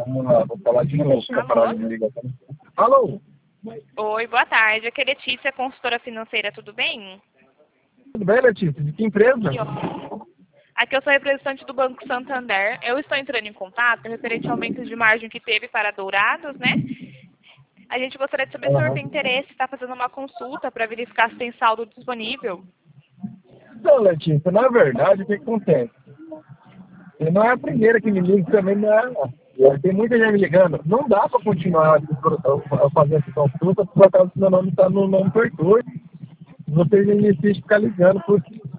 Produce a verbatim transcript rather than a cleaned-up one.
Vamos lá, vou falar de novo, fica parado de ligação. Alô? Oi, boa tarde. Aqui é Letícia, consultora financeira, tudo bem? Tudo bem, Letícia? De que empresa? Aqui, ó. Aqui eu sou representante do Banco Santander. Eu estou entrando em contato referente ao aumento de margem que teve para Dourados, né? A gente gostaria de saber se o senhor tem interesse, está fazendo uma consulta para verificar se tem saldo disponível. Então, Letícia, na verdade, o que acontece? Você não é a primeira que me liga, também não é. Tem muita gente me ligando. Não dá para continuar fazendo essa consulta por causa que meu nome está no nome perdoe. Vocês não insistem ficar ligando, porque